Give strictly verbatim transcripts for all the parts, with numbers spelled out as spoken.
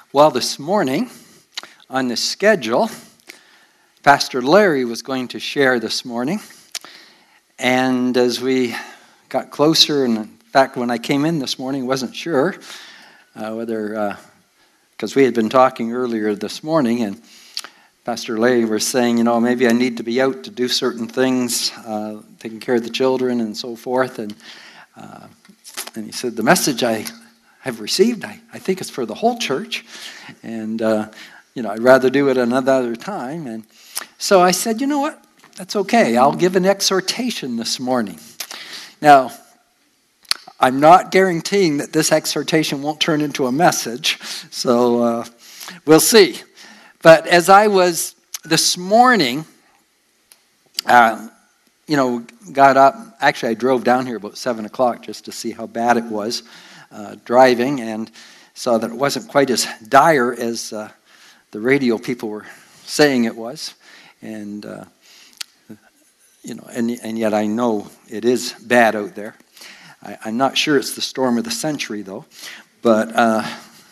Well, this morning on the schedule, Pastor Larry was going to share this morning. And as we got closer, and in fact, when I came in this morning, wasn't sure uh, whether, because uh, we had been talking earlier this morning, and Pastor Larry was saying, you know, maybe I need to be out to do certain things, uh, taking care of the children and so forth. And uh, and he said, the message I have received, I, I think it's for the whole church. And, uh, you know, I'd rather do it another time. And so I said, you know what? That's okay. I'll give an exhortation this morning. Now, I'm not guaranteeing that this exhortation won't turn into a message. So uh, we'll see. But as I was this morning, uh, you know, got up. Actually, I drove down here about seven o'clock just to see how bad it was uh, driving, and saw that it wasn't quite as dire as uh, the radio people were saying it was. And, uh, you know, and, and yet I know it is bad out there. I, I'm not sure it's the storm of the century, though. But uh,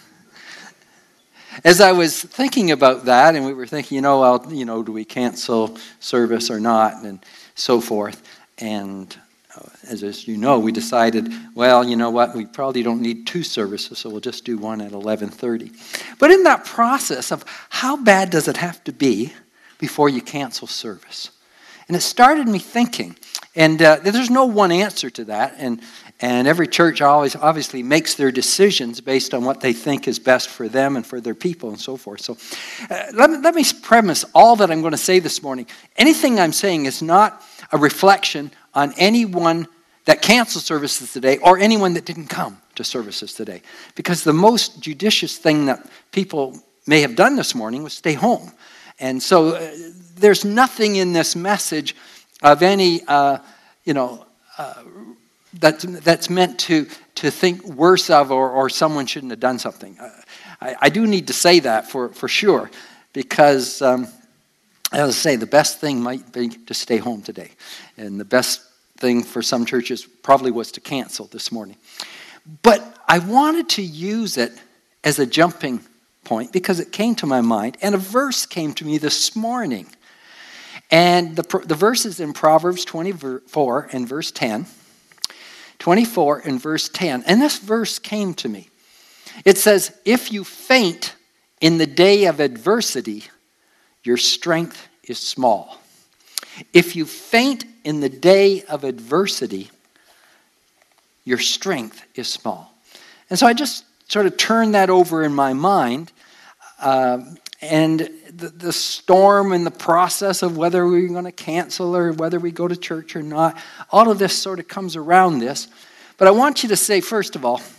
as I was thinking about that, and we were thinking, you know, well, you know, do we cancel service or not, and so forth. And uh, as, as you know, we decided, well, you know what, we probably don't need two services, so we'll just do one at eleven thirty. But in that process of how bad does it have to be before you cancel service? And it started me thinking, and uh, there's no one answer to that, and and every church always obviously makes their decisions based on what they think is best for them and for their people and so forth. So uh, let me, let me premise all that I'm going to say this morning. Anything I'm saying is not a reflection on anyone that canceled services today or anyone that didn't come to services today. Because the most judicious thing that people may have done this morning was stay home. And so uh, there's nothing in this message of any, uh, you know, uh, That's, that's meant to, to think worse of, or, or someone shouldn't have done something. Uh, I, I do need to say that for, for sure, because, um, as I say, the best thing might be to stay home today. And the best thing for some churches probably was to cancel this morning. But I wanted to use it as a jumping point because it came to my mind, and a verse came to me this morning. And the, the verse is in Proverbs twenty-four and verse ten. twenty-four and verse ten. And this verse came to me. It says, if you faint in the day of adversity, your strength is small. If you faint in the day of adversity, your strength is small. And so I just sort of turned that over in my mind. Uh, and the, the storm and the process of whether we're going to cancel or whether we go to church or not, all of this sort of comes around this. But I want you to say, first of all,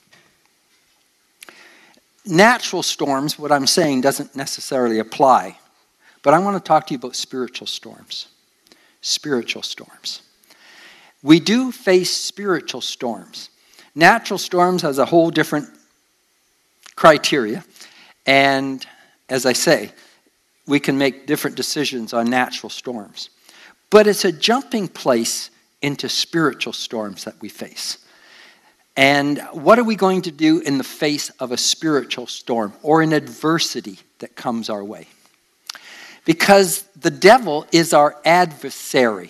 natural storms, what I'm saying doesn't necessarily apply. But I want to talk to you about spiritual storms. Spiritual storms. We do face spiritual storms. Natural storms has a whole different criteria. And as I say, we can make different decisions on natural storms. But it's a jumping place into spiritual storms that we face. And what are we going to do in the face of a spiritual storm or an adversity that comes our way? Because the devil is our adversary.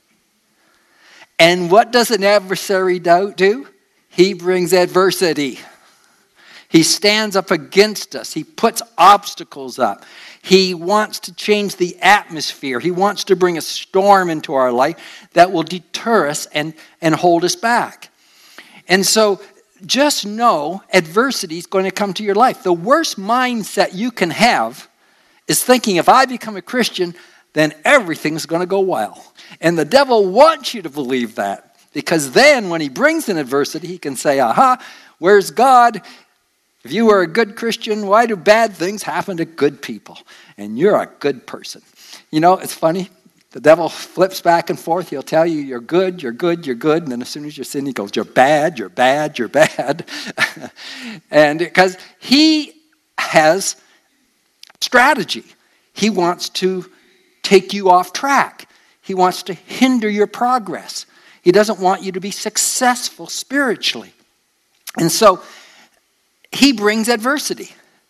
And what does an adversary do? He brings adversity. He stands up against us. He puts obstacles up. He wants to change the atmosphere. He wants to bring a storm into our life that will deter us and, and hold us back. And so just know adversity is going to come to your life. The worst mindset you can have is thinking if I become a Christian, then everything's going to go well. And the devil wants you to believe that. Because then when he brings in adversity, he can say, aha, where's God? If you were a good Christian, why do bad things happen to good people? And you're a good person. You know, it's funny. The devil flips back and forth. He'll tell you you're good, you're good, you're good. And then as soon as you're sin, he goes, you're bad, you're bad, you're bad. And because he has strategy. He wants to take you off track. He wants to hinder your progress. He doesn't want you to be successful spiritually. And so he brings adversity.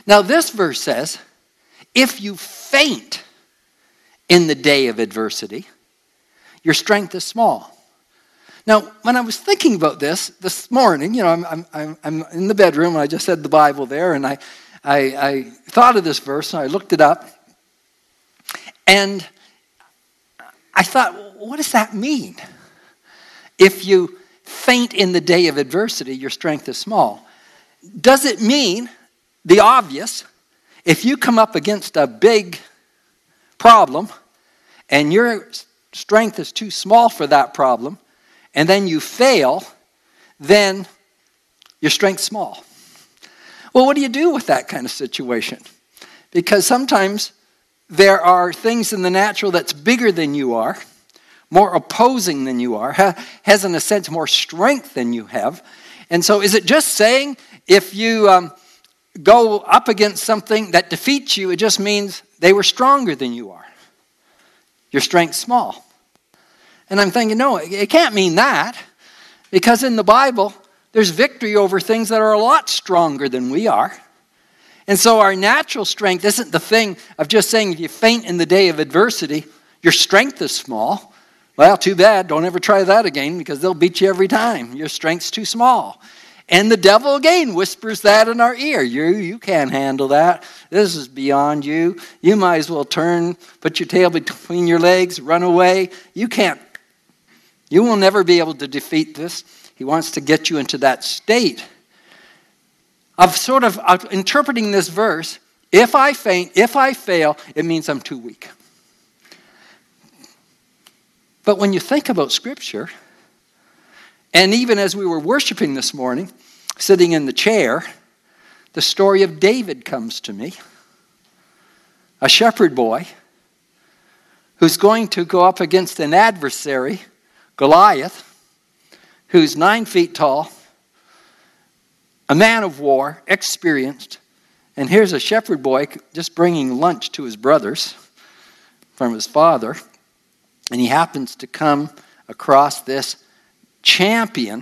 Now this verse says, if you faint in the day of adversity, your strength is small. Now, when I was thinking about this this morning, you know, I'm I'm I'm in the bedroom, and I just had the Bible there, and I I, I thought of this verse, and I looked it up, and I thought, what does that mean? If you faint in the day of adversity, your strength is small. Does it mean the obvious? If you come up against a big problem, and your strength is too small for that problem, and then you fail, then your strength's small. Well, what do you do with that kind of situation? Because sometimes there are things in the natural that's bigger than you are, more opposing than you are, has in a sense more strength than you have. And so is it just saying if you um, go up against something that defeats you, it just means they were stronger than you are? Your strength's small. And I'm thinking, no, it can't mean that, because in the Bible, there's victory over things that are a lot stronger than we are. And so our natural strength isn't the thing of just saying if you faint in the day of adversity, your strength is small. Well, too bad. Don't ever try that again, because they'll beat you every time. Your strength's too small. And the devil again whispers that in our ear. You, you can't handle that. This is beyond you. You might as well turn, put your tail between your legs, run away. You can't. You will never be able to defeat this. He wants to get you into that state of sort of, of interpreting this verse. If I faint, if I fail, it means I'm too weak. But when you think about Scripture, and even as we were worshiping this morning, sitting in the chair, the story of David comes to me. A shepherd boy who's going to go up against an adversary, Goliath, who's nine feet tall, a man of war, experienced, and here's a shepherd boy just bringing lunch to his brothers from his father, and he happens to come across this champion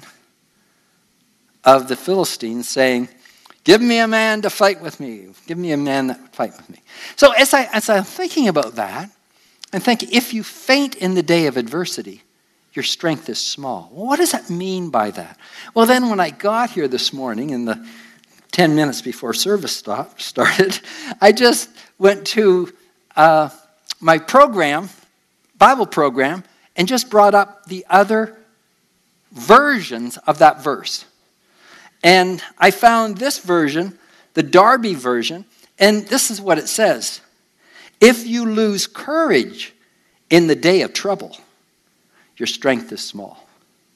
of the Philistines saying, give me a man to fight with me. Give me a man that would fight with me. So as, I, as I'm thinking about that, I'm thinking, if you faint in the day of adversity, your strength is small. Well, what does that mean by that? Well, then when I got here this morning, in the ten minutes before service stop, started, I just went to uh, my program, Bible program, and just brought up the other versions of that verse. And I found this version, the Darby version, and this is what it says. If you lose courage in the day of trouble, your strength is small.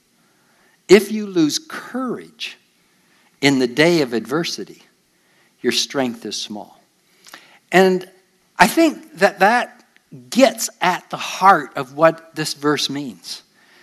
If you lose courage in the day of adversity, your strength is small. And I think that that gets at the heart of what this verse means.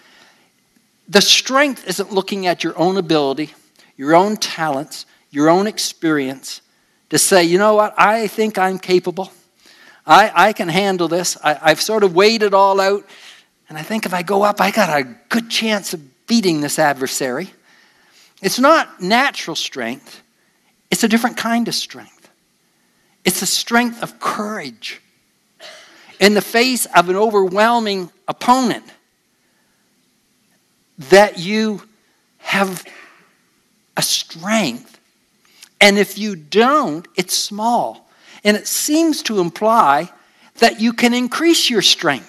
The strength isn't looking at your own ability, your own talents, your own experience to say, you know what, I think I'm capable. I, I can handle this. I, I've sort of weighed it all out. And I think if I go up, I got a good chance of beating this adversary. It's not natural strength. It's a different kind of strength. It's a strength of courage in the face of an overwhelming opponent, that you have a strength. And if you don't, it's small. And it seems to imply that you can increase your strength.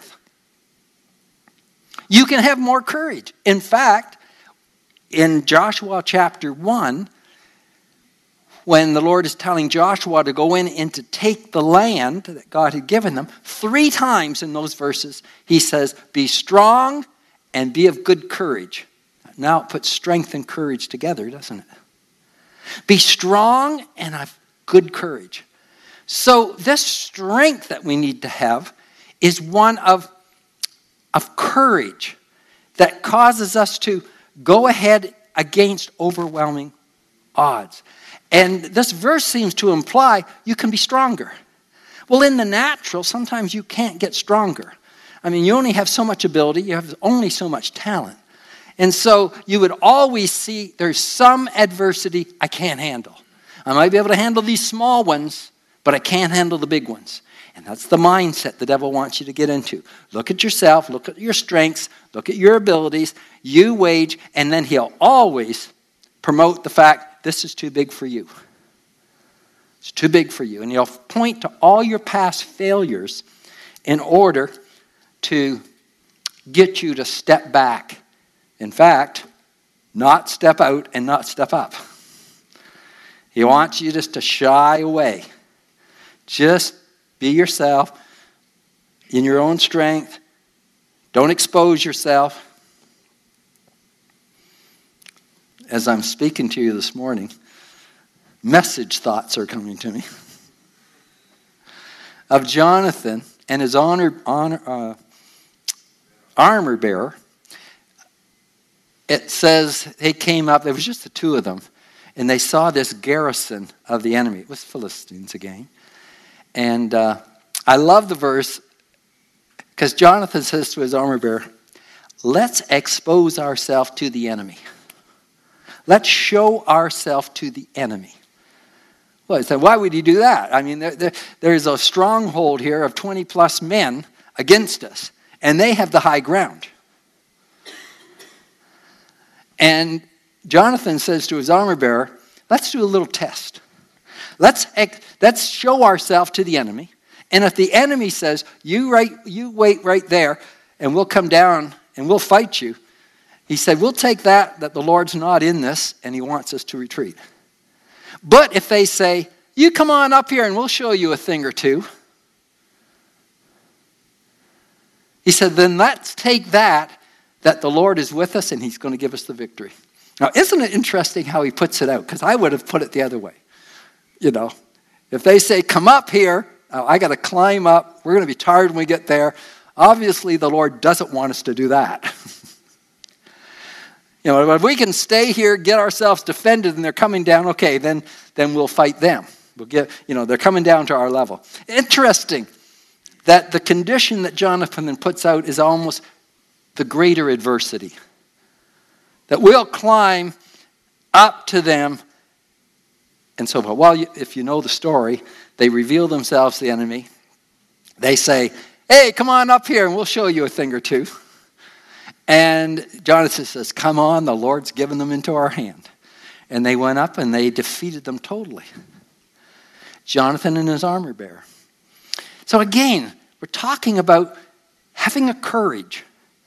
You can have more courage. In fact, in Joshua chapter one, when the Lord is telling Joshua to go in and to take the land that God had given them, three times in those verses, he says, be strong and be of good courage. Now it puts strength and courage together, doesn't it? Be strong and have good courage. So this strength that we need to have is one of, of courage that causes us to go ahead against overwhelming odds. And this verse seems to imply you can be stronger. Well, in the natural, sometimes you can't get stronger. I mean, you only have so much ability, you have only so much talent. And so you would always see there's some adversity I can't handle. I might be able to handle these small ones, but I can't handle the big ones. And that's the mindset the devil wants you to get into. Look at yourself, look at your strengths, look at your abilities, you wage, and then he'll always promote the fact, this is too big for you. It's too big for you. And he'll point to all your past failures in order to get you to step back. In fact, not step out and not step up. He wants you just to shy away. Just be yourself in your own strength. Don't expose yourself. As I'm speaking to you this morning, message thoughts are coming to me of Jonathan and his honor, honor, uh, armor bearer. It says they came up, it was just the two of them, and they saw this garrison of the enemy. It was Philistines again. And uh, I love the verse because Jonathan says to his armor bearer, let's expose ourselves to the enemy. Let's show ourselves to the enemy. Well, I said, why would he do that? I mean, there, there, there's a stronghold here of twenty plus men against us, and they have the high ground. And Jonathan says to his armor bearer, let's do a little test. Let's, let's show ourselves to the enemy. And if the enemy says, you, right, you wait right there, and we'll come down and we'll fight you, he said, we'll take that, that the Lord's not in this, and he wants us to retreat. But if they say, you come on up here and we'll show you a thing or two, he said, then let's take that, that the Lord is with us and he's going to give us the victory. Now, isn't it interesting how he puts it out? Because I would have put it the other way. You know, if they say, come up here, oh, I got to climb up. We're going to be tired when we get there. Obviously, the Lord doesn't want us to do that. You know, if we can stay here, get ourselves defended, and they're coming down, okay, then, then we'll fight them. We'll get, you know, they're coming down to our level. Interesting that the condition that Jonathan then puts out is almost the greater adversity. That we'll climb up to them. And so, well, if you know the story, they reveal themselves to the enemy. They say, hey, come on up here and we'll show you a thing or two. And Jonathan says, come on, the Lord's given them into our hand. And they went up and they defeated them totally. Jonathan and his armor bearer. So again, we're talking about having a courage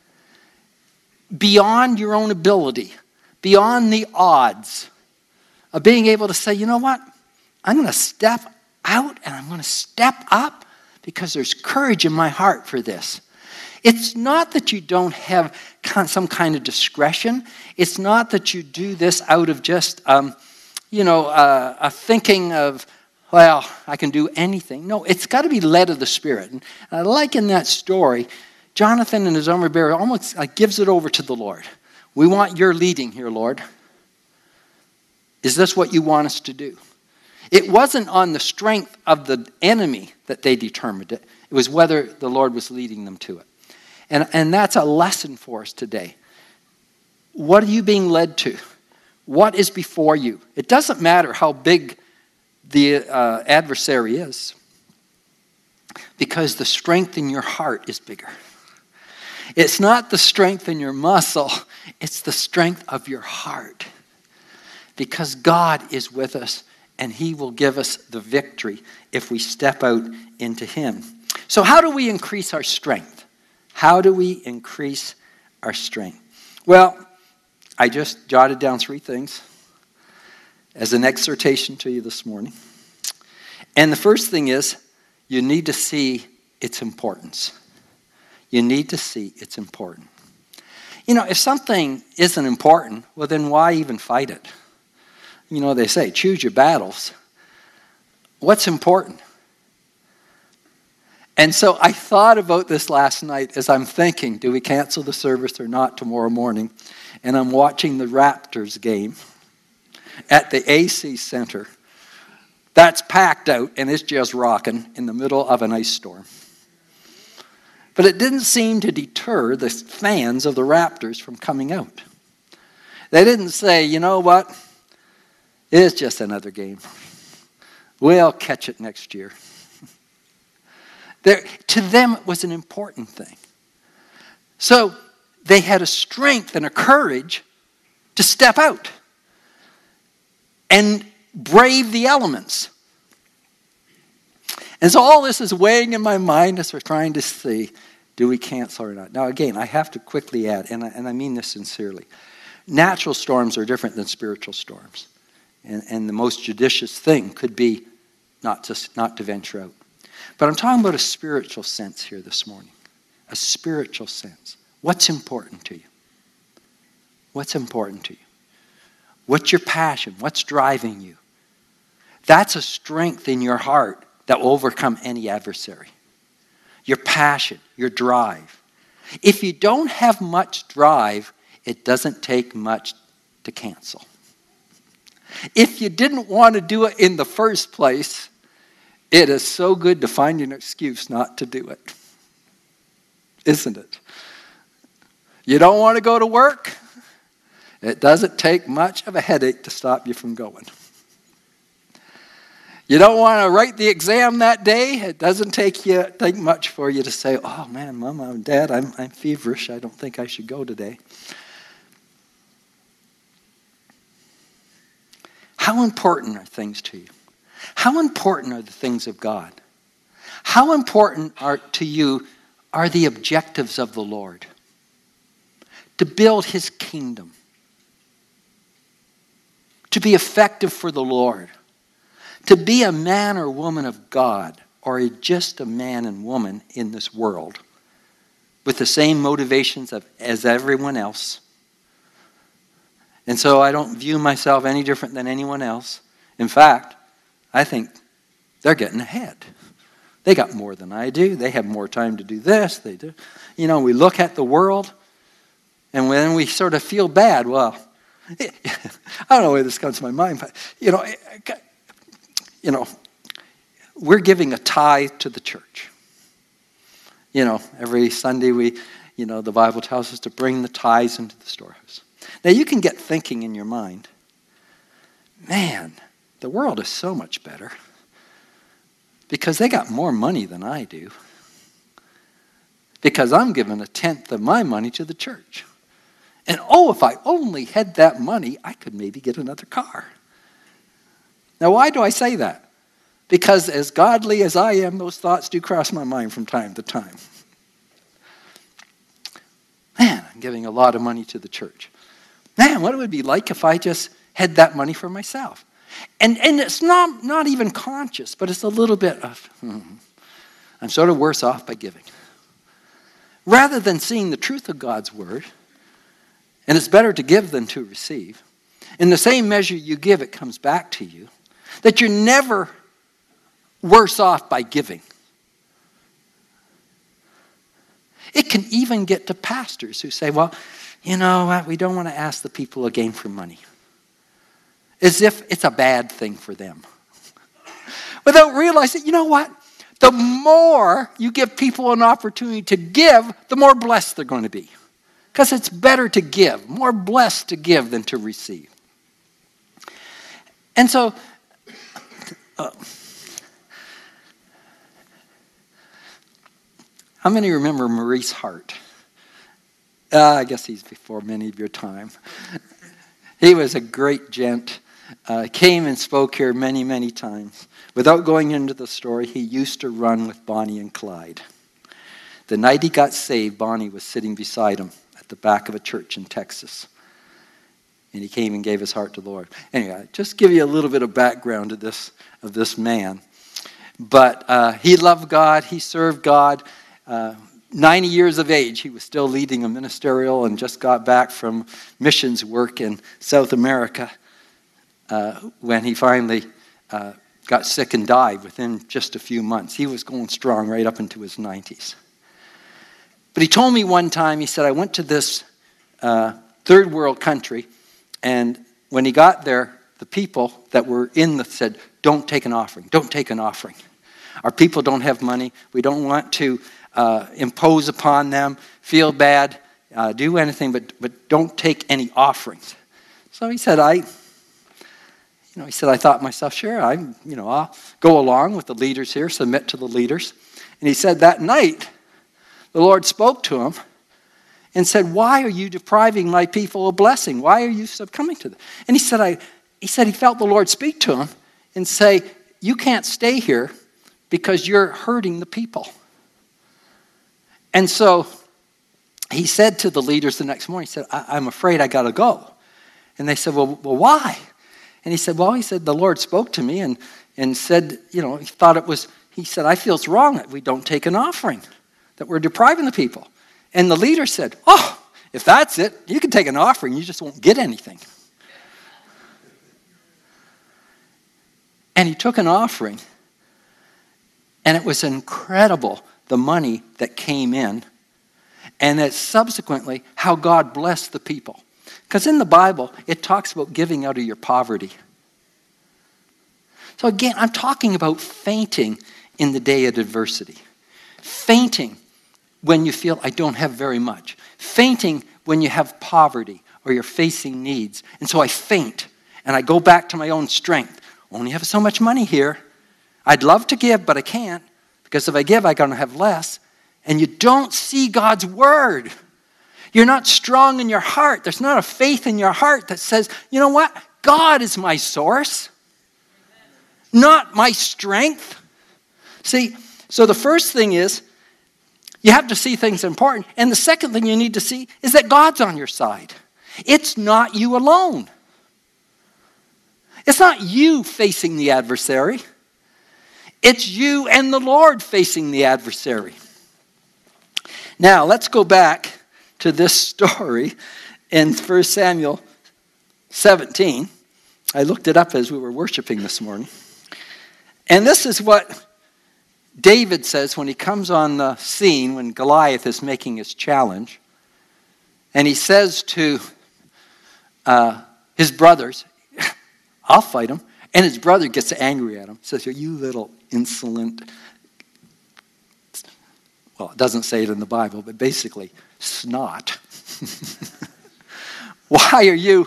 beyond your own ability, beyond the odds, of being able to say, you know what? I'm going to step out and I'm going to step up because there's courage in my heart for this. It's not that you don't have some kind of discretion. It's not that you do this out of just, um, you know, uh, a thinking of, well, I can do anything. No, it's got to be led of the Spirit. And I like in that story, Jonathan and his armor bearer almost like gives it over to the Lord. We want your leading here, Lord. Is this what you want us to do? It wasn't on the strength of the enemy that they determined it. It was whether the Lord was leading them to it. And, and that's a lesson for us today. What are you being led to? What is before you? It doesn't matter how big the uh, adversary is, because the strength in your heart is bigger. It's not the strength in your muscle, it's the strength of your heart. Because God is with us and he will give us the victory if we step out into him. So how do we increase our strength? How do we increase our strength? Well, I just jotted down three things as an exhortation to you this morning. And the first thing is, you need to see its importance. You need to see its important. You know, if something isn't important, well, then why even fight it? You know, they say, choose your battles. What's important? And so I thought about this last night as I'm thinking, do we cancel the service or not tomorrow morning? And I'm watching the Raptors game at the A C Center. That's packed out and it's just rocking in the middle of an ice storm. But it didn't seem to deter the fans of the Raptors from coming out. They didn't say, you know what? It's just another game. We'll catch it next year. There, to them, it was an important thing. So they had a strength and a courage to step out and brave the elements. And so all this is weighing in my mind as we're trying to see, do we cancel or not? Now again, I have to quickly add, and I, and I mean this sincerely, natural storms are different than spiritual storms. And, and the most judicious thing could be not to, not to venture out. But I'm talking about a spiritual sense here this morning. A spiritual sense. What's important to you? What's important to you? What's your passion? What's driving you? That's a strength in your heart that will overcome any adversary. Your passion, your drive. If you don't have much drive, it doesn't take much to cancel. If you didn't want to do it in the first place, it is so good to find an excuse not to do it. Isn't it? You don't want to go to work? It doesn't take much of a headache to stop you from going. You don't want to write the exam that day? It doesn't take you take much for you to say, oh man, Mom, I'm Dad, I'm, I'm feverish. I don't think I should go today. How important are things to you? How important are the things of God? How important are to you are the objectives of the Lord? To build his kingdom. To be effective for the Lord. To be a man or woman of God, or just a man and woman in this world with the same motivations of, as everyone else. And so I don't view myself any different than anyone else. In fact, I think they're getting ahead. They got more than I do. They have more time to do this. They do. You know, we look at the world, and when we sort of feel bad, well, I don't know where this comes to my mind, but, you know, you know, we're giving a tithe to the church. You know, every Sunday we, you know, the Bible tells us to bring the tithes into the storehouse. Now you can get thinking in your mind, man, the world is so much better because they got more money than I do. Because I'm giving a tenth of my money to the church. And oh, if I only had that money, I could maybe get another car. Now, why do I say that? Because as godly as I am, those thoughts do cross my mind from time to time. Man, I'm giving a lot of money to the church. Man, what it would be like if I just had that money for myself. And and it's not, not even conscious, but it's a little bit of, hmm, I'm sort of worse off by giving. Rather than seeing the truth of God's word, and it's better to give than to receive, in the same measure you give, it comes back to you, that you're never worse off by giving. It can even get to pastors who say, well, you know what, we don't want to ask the people again for money. As if it's a bad thing for them. Without realizing, you know what? The more you give people an opportunity to give, the more blessed they're going to be. Because it's better to give, more blessed to give than to receive. And so, uh, how many remember Maurice Hart? Uh, I guess he's before many of your time. He was a great gent. Uh, came and spoke here many, many times. Without going into the story, he used to run with Bonnie and Clyde. The night he got saved, Bonnie was sitting beside him at the back of a church in Texas. And he came and gave his heart to the Lord. Anyway, just give you a little bit of background of this, of this man. But uh, he loved God. He served God. Uh, ninety years of age, he was still leading a ministerial and just got back from missions work in South America uh, when he finally uh, got sick and died within just a few months. He was going strong right up into his nineties. But he told me one time, he said, I went to this uh, third world country, and when he got there, the people that were in the said, don't take an offering, don't take an offering. Our people don't have money. We don't want to uh, impose upon them, feel bad, uh, do anything, but, but don't take any offerings. So he said, I, you know, he said, I thought to myself, sure, I'm, you know, I'll go along with the leaders here, submit to the leaders. And he said that night, the Lord spoke to him and said, why are you depriving my people of blessing? Why are you succumbing to them? And he said, I, he said he felt the Lord speak to him and say, you can't stay here because you're hurting the people. And so he said to the leaders the next morning, he said, I, I'm afraid I got to go. And they said, well, well, why? And he said, well, he said, the Lord spoke to me and, and said, you know, he thought it was, he said, I feel it's wrong that we don't take an offering, that we're depriving the people. And the leader said, oh, if that's it, you can take an offering, you just won't get anything. And he took an offering, and it was incredible, the money that came in, and that subsequently how God blessed the people. Because in the Bible, it talks about giving out of your poverty. So again, I'm talking about fainting in the day of adversity. Fainting when you feel I don't have very much. Fainting when you have poverty or you're facing needs. And so I faint and I go back to my own strength. Only have so much money here. I'd love to give, but I can't. Because if I give, I'm going to have less. And you don't see God's word. You're not strong in your heart. There's not a faith in your heart that says, you know what? God is my source, not my strength. See, so the first thing is you have to see things important. And the second thing you need to see is that God's on your side. It's not you alone. It's not you facing the adversary. It's you and the Lord facing the adversary. Now, let's go back to this story in First Samuel seventeen. I looked it up as we were worshiping this morning. And this is what David says when he comes on the scene, when Goliath is making his challenge. And he says to uh, his brothers, I'll fight him. And his brother gets angry at him. Says, you little insolent. Well, it doesn't say it in the Bible, but basically, snot. Why are you?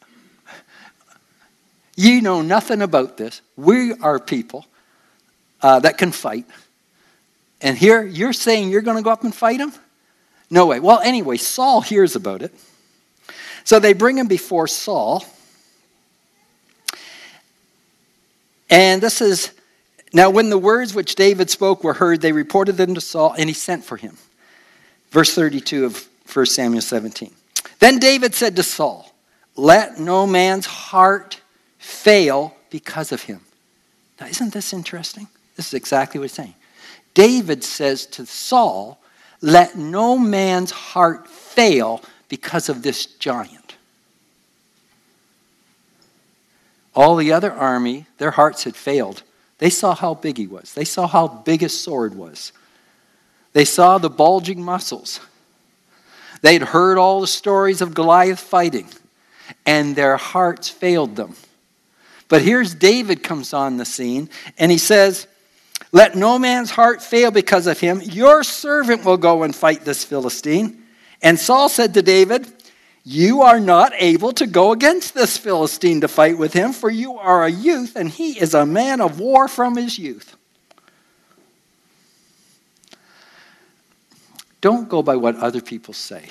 You know nothing about this. We are people uh, that can fight. And here you're saying you're going to go up and fight him? No way. Well, anyway, Saul hears about it. So they bring him before Saul. And this is, now when the words which David spoke were heard, they reported them to Saul, and he sent for him. Verse thirty-two of First Samuel seventeen. Then David said to Saul, let no man's heart fail because of him. Now, isn't this interesting? This is exactly what he's saying. David says to Saul, let no man's heart fail because of this giant. All the other army, their hearts had failed. They saw how big he was. They saw how big his sword was. They saw the bulging muscles. They'd heard all the stories of Goliath fighting, and their hearts failed them. But here's David comes on the scene, and he says, let no man's heart fail because of him. Your servant will go and fight this Philistine. And Saul said to David, you are not able to go against this Philistine to fight with him, for you are a youth, and he is a man of war from his youth. Don't go by what other people say.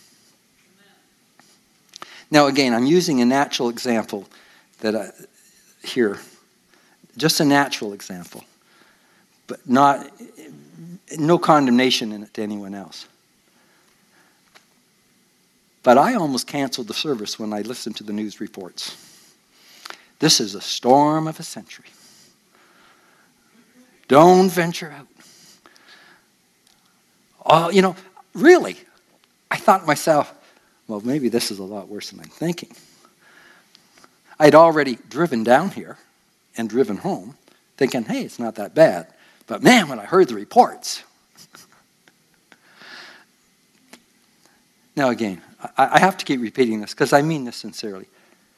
Now, again, I'm using a natural example that I, here, just a natural example, but not no condemnation in it to anyone else. But I almost canceled the service when I listened to the news reports. This is a storm of a century. Don't venture out. Oh, you know, really, I thought to myself, well, maybe this is a lot worse than I'm thinking. I'd already driven down here and driven home thinking, hey, it's not that bad. But man, when I heard the reports. Now again, I have to keep repeating this because I mean this sincerely.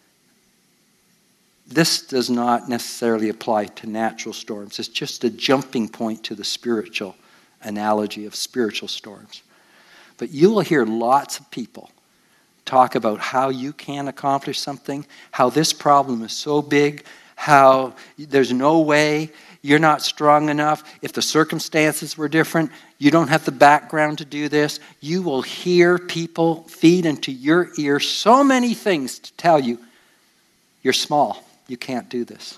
This does not necessarily apply to natural storms. It's just a jumping point to the spiritual analogy of spiritual storms. But you will hear lots of people talk about how you can accomplish something, how this problem is so big, how there's no way, you're not strong enough. If the circumstances were different, you don't have the background to do this. You will hear people feed into your ear so many things to tell you, you're small, you can't do this.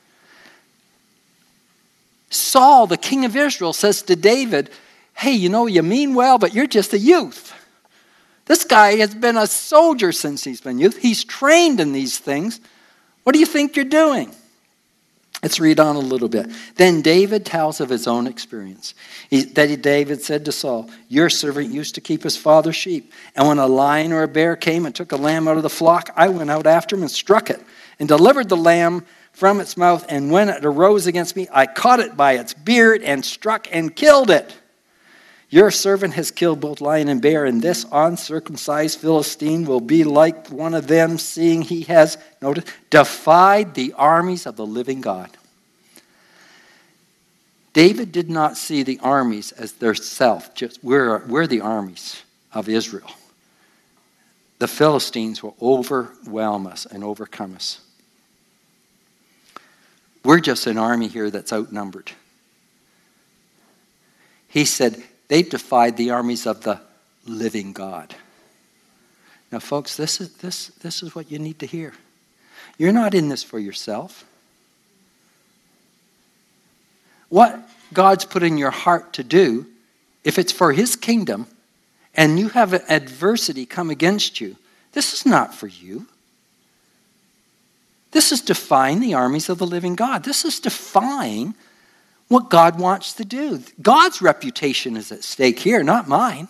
Saul, the king of Israel, says to David, hey, you know, you mean well, but you're just a youth. This guy has been a soldier since he's been youth. He's trained in these things. What do you think you're doing? Let's read on a little bit. Then David tells of his own experience. He, that David said to Saul, your servant used to keep his father's sheep. And when a lion or a bear came and took a lamb out of the flock, I went out after him and struck it and delivered the lamb from its mouth. And when it arose against me, I caught it by its beard and struck and killed it. Your servant has killed both lion and bear, and this uncircumcised Philistine will be like one of them, seeing he has, notice, defied the armies of the living God. David did not see the armies as their self. Just we're, we're the armies of Israel. The Philistines will overwhelm us and overcome us. We're just an army here that's outnumbered. He said, they've defied the armies of the living God. Now, folks, this is this this is what you need to hear. You're not in this for yourself. What God's put in your heart to do, if it's for his kingdom, and you have adversity come against you, this is not for you. This is defying the armies of the living God. This is defying what God wants to do. God's reputation is at stake here, not mine.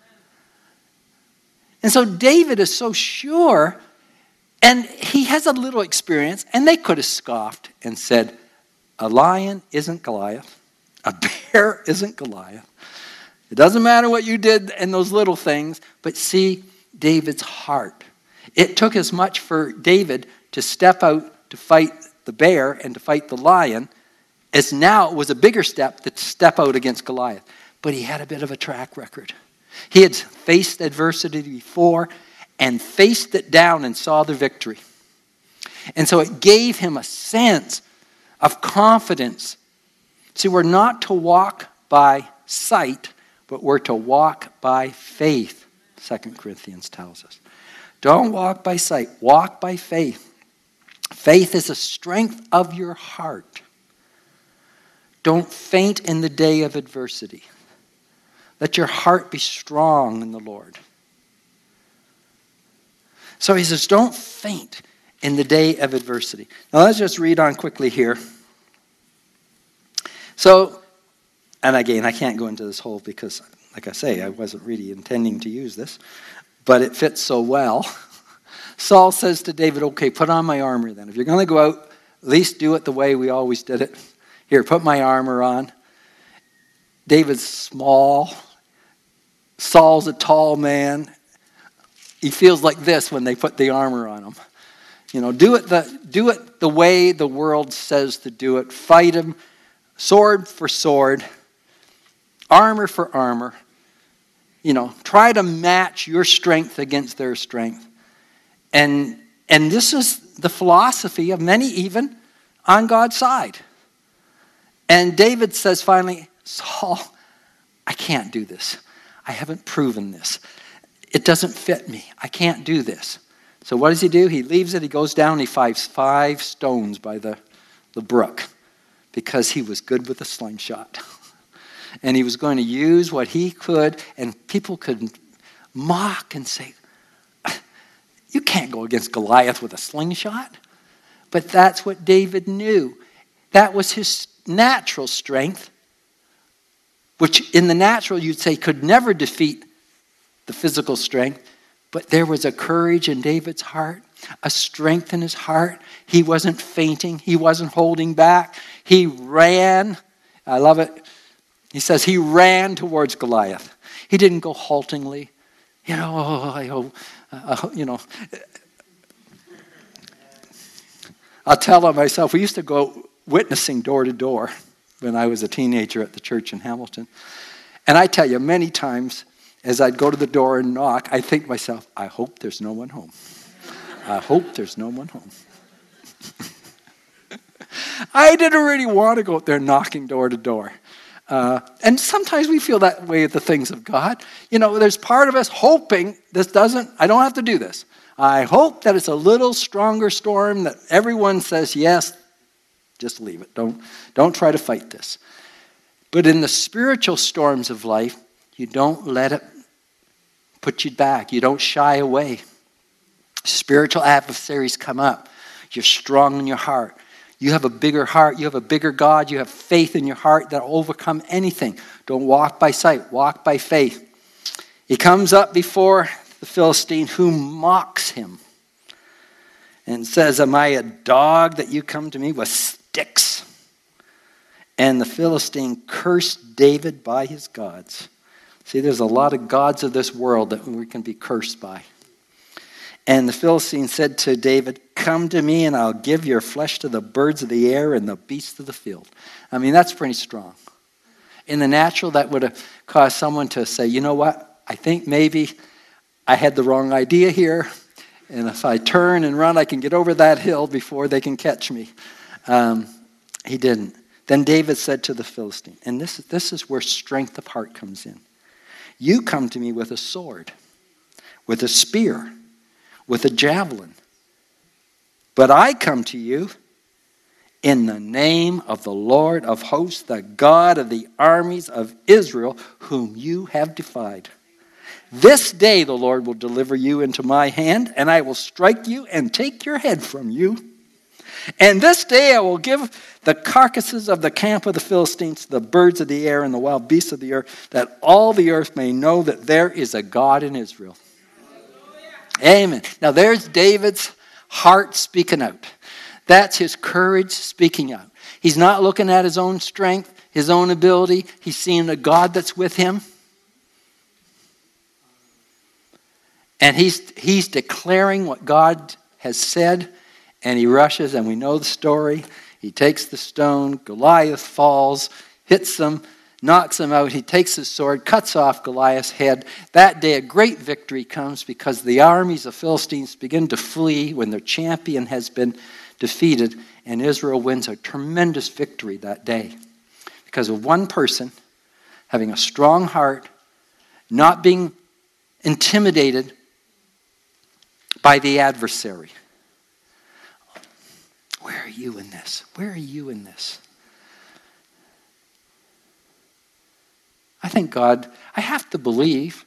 And so David is so sure, and he has a little experience, and they could have scoffed and said, a lion isn't Goliath. A bear isn't Goliath. It doesn't matter what you did in those little things, but see David's heart. It took as much for David to step out to fight the bear and to fight the lion as now it was a bigger step to step out against Goliath. But he had a bit of a track record. He had faced adversity before and faced it down and saw the victory. And so it gave him a sense of confidence. See, we're not to walk by sight, but we're to walk by faith, Second Corinthians tells us. Don't walk by sight, walk by faith. Faith is a strength of your heart. Don't faint in the day of adversity. Let your heart be strong in the Lord. So he says, don't faint in the day of adversity. Now let's just read on quickly here. So, and again, I can't go into this whole because, like I say, I wasn't really intending to use this, but it fits so well. Saul says to David, okay, put on my armor then. If you're going to go out, at least do it the way we always did it. Here, put my armor on. David's small. Saul's a tall man. He feels like this when they put the armor on him. You know, do it the do it the way the world says to do it. Fight him, sword for sword, armor for armor. You know, try to match your strength against their strength. And and this is the philosophy of many even on God's side. And David says finally, Saul, I can't do this. I haven't proven this. It doesn't fit me. I can't do this. So what does he do? He leaves it. He goes down. He finds five stones by the, the brook because he was good with a slingshot. And he was going to use what he could, and people could mock and say, you can't go against Goliath with a slingshot. But that's what David knew. That was his natural strength, which in the natural you'd say could never defeat the physical strength. But there was a courage in David's heart, a strength in his heart. He wasn't fainting. He wasn't holding back. He ran. I love it. He says he ran towards Goliath. He didn't go haltingly. You know, oh, I hope, uh, you know. I'll tell on myself, we used to go witnessing door to door when I was a teenager at the church in Hamilton. And I tell you, many times, as I'd go to the door and knock, I'd think to myself, I hope there's no one home. I hope there's no one home. I didn't really want to go out there knocking door to door. Uh, and sometimes we feel that way at the things of God. You know, there's part of us hoping this doesn't, I don't have to do this. I hope that it's a little stronger storm that everyone says, yes, just leave it. Don't, don't try to fight this. But in the spiritual storms of life, you don't let it put you back. You don't shy away. Spiritual adversaries come up. You're strong in your heart. You have a bigger heart. You have a bigger God. You have faith in your heart that will overcome anything. Don't walk by sight. Walk by faith. He comes up before the Philistine who mocks him and says, am I a dog that you come to me with sticks? And the Philistine cursed David by his gods. See, there's a lot of gods of this world that we can be cursed by. And the Philistine said to David, come to me and I'll give your flesh to the birds of the air and the beasts of the field. I mean, that's pretty strong. In the natural, that would have caused someone to say, you know what? I think maybe I had the wrong idea here. And if I turn and run, I can get over that hill before they can catch me. Um, he didn't. Then David said to the Philistine, and this, this is where strength of heart comes in. You come to me with a sword, with a spear, with a javelin. But I come to you in the name of the Lord of hosts, the God of the armies of Israel, whom you have defied. This day the Lord will deliver you into my hand, and I will strike you and take your head from you. And this day I will give the carcasses of the camp of the Philistines to the birds of the air and the wild beasts of the earth, that all the earth may know that there is a God in Israel. Amen. Now there's David's heart speaking out. That's his courage speaking out. He's not looking at his own strength, his own ability. He's seeing a God that's with him. And he's, he's declaring what God has said. And he rushes, and we know the story. He takes the stone. Goliath falls, hits him, knocks him out. He takes his sword, cuts off Goliath's head. That day a great victory comes because the armies of Philistines begin to flee when their champion has been defeated, and Israel wins a tremendous victory that day because of one person having a strong heart, not being intimidated by the adversary. Where are you in this? Where are you in this? I think God, I have to believe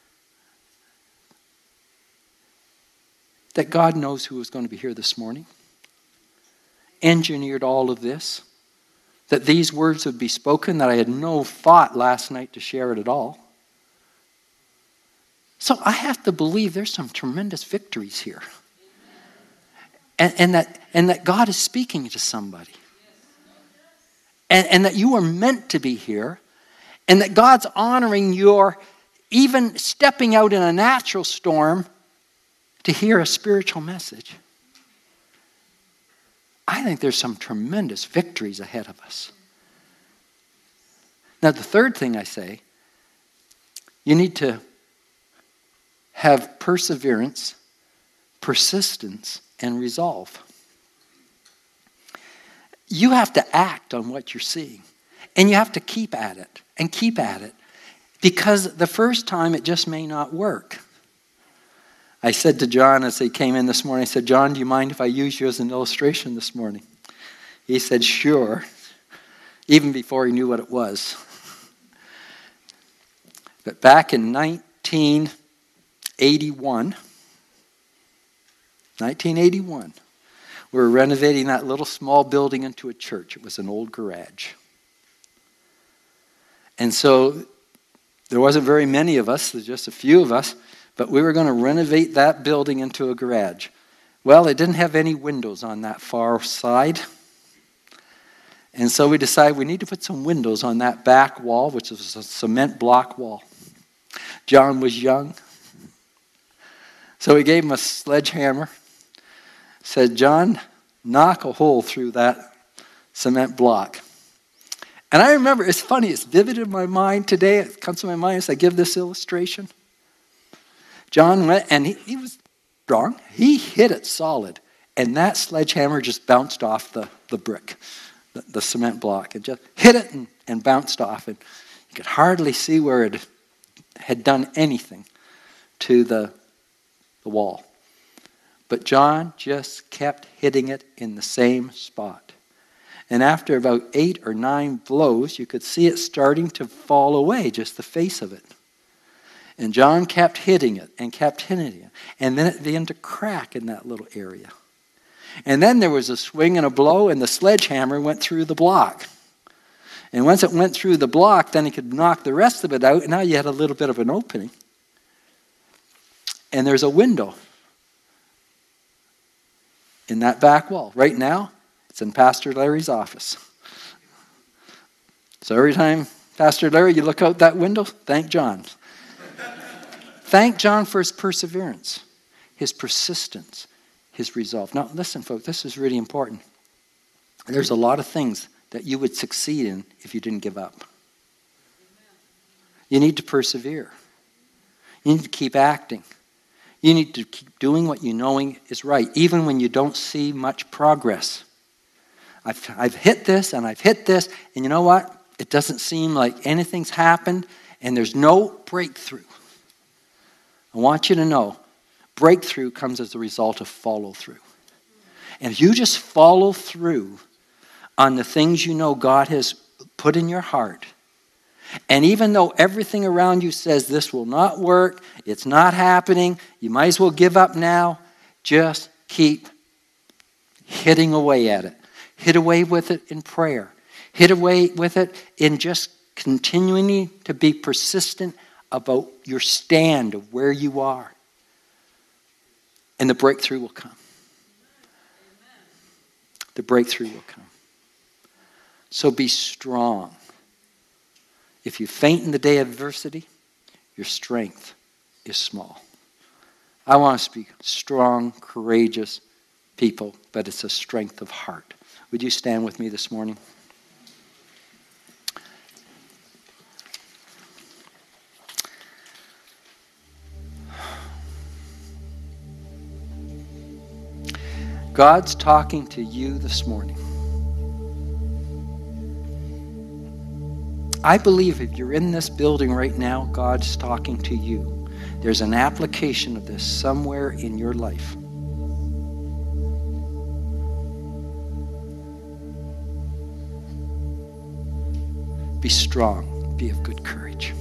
that God knows who is going to be here this morning, engineered all of this, that these words would be spoken, that I had no thought last night to share it at all. So I have to believe there's some tremendous victories here. And, and, that, and that God is speaking to somebody. And, and that you are meant to be here. And that God's honoring your even stepping out in a natural storm to hear a spiritual message. I think there's some tremendous victories ahead of us. Now, the third thing I say, you need to have perseverance, persistence, and resolve. You have to act on what you're seeing. And you have to keep at it and keep at it. Because the first time it just may not work. I said to John as he came in this morning, I said, John, do you mind if I use you as an illustration this morning? He said, sure. Even before he knew what it was. But back in nineteen eighty-one, nineteen eighty-one, we were renovating that little small building into a church. It was an old garage. And so there wasn't very many of us, there's just a few of us, but we were going to renovate that building into a garage. Well, it didn't have any windows on that far side. And so we decided we need to put some windows on that back wall, which was a cement block wall. John was young. So we gave him a sledgehammer. Said, John, knock a hole through that cement block. And I remember, it's funny, it's vivid in my mind today. It comes to my mind as I give this illustration. John went, and he, he was strong. He hit it solid. And that sledgehammer just bounced off the, the brick, the, the cement block. It just hit it and, and bounced off. And you could hardly see where it had done anything to the, the wall. But John just kept hitting it in the same spot. And after about eight or nine blows, you could see it starting to fall away, just the face of it. And John kept hitting it and kept hitting it. And then it began to crack in that little area. And then there was a swing and a blow, and the sledgehammer went through the block. And once it went through the block, then he could knock the rest of it out, and now you had a little bit of an opening. And there's a window in that back wall. Right now, it's in Pastor Larry's office. So every time, Pastor Larry, you look out that window, thank John. Thank John for his perseverance, his persistence, his resolve. Now, listen, folks, this is really important. There's a lot of things that you would succeed in if you didn't give up. You need to persevere. You need to keep acting. You need to keep doing what you knowing is right, even when you don't see much progress. I've, I've hit this and I've hit this, and you know what? It doesn't seem like anything's happened, and there's no breakthrough. I want you to know, breakthrough comes as a result of follow through. And if you just follow through on the things you know God has put in your heart, and even though everything around you says this will not work, it's not happening, you might as well give up now, just keep hitting away at it. Hit away with it in prayer. Hit away with it in just continuing to be persistent about your stand of where you are. And the breakthrough will come. The breakthrough will come. So be strong. If you faint in the day of adversity, your strength is small. I want to speak strong, courageous people, but it's a strength of heart. Would you stand with me this morning? God's talking to you this morning. I believe if you're in this building right now, God's talking to you. There's an application of this somewhere in your life. Be strong. Be of good courage.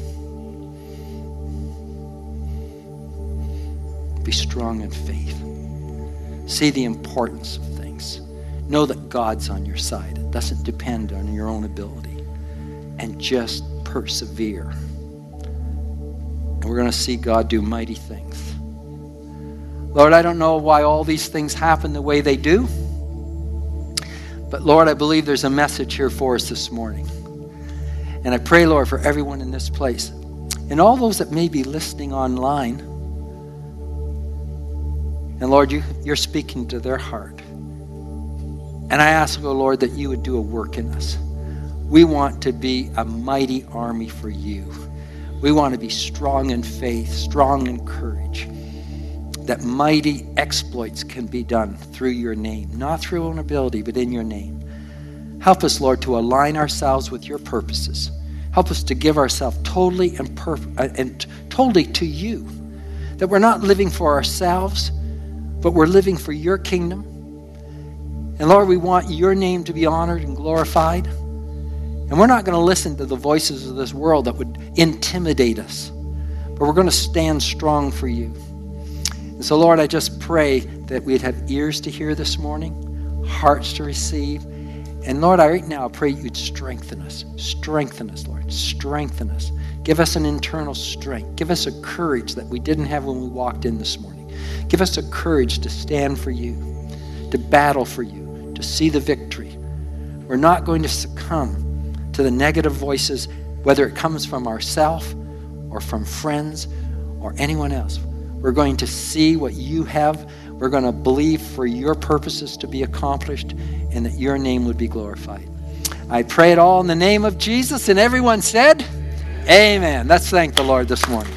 Be strong in faith. See the importance of things. Know that God's on your side. It doesn't depend on your own ability. And just persevere. And we're going to see God do mighty things. Lord, I don't know why all these things happen the way they do. But Lord, I believe there's a message here for us this morning. And I pray, Lord, for everyone in this place. And all those that may be listening online. And Lord, you, you're speaking to their heart. And I ask, oh Lord, that you would do a work in us. We want to be a mighty army for you. We want to be strong in faith, strong in courage. That mighty exploits can be done through your name. Not through our own ability, but in your name. Help us, Lord, to align ourselves with your purposes. Help us to give ourselves totally and, perf- and totally to you. That we're not living for ourselves, but we're living for your kingdom. And Lord, we want your name to be honored and glorified. And we're not going to listen to the voices of this world that would intimidate us. But we're going to stand strong for you. And so, Lord, I just pray that we'd have ears to hear this morning, hearts to receive. And Lord, I right now I pray you'd strengthen us. Strengthen us, Lord. Strengthen us. Give us an internal strength. Give us a courage that we didn't have when we walked in this morning. Give us a courage to stand for you, to battle for you, to see the victory. We're not going to succumb to the negative voices, whether it comes from ourselves or from friends or anyone else. We're going to see what you have. We're going to believe for your purposes to be accomplished and that your name would be glorified. I pray it all in the name of Jesus. And everyone said, amen. Let's thank the Lord this morning.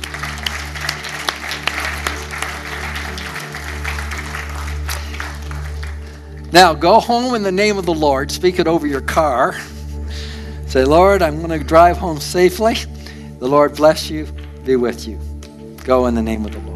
Now, go home in the name of the Lord. Speak it over your car. Say, Lord, I'm going to drive home safely. The Lord bless you, be with you. Go in the name of the Lord.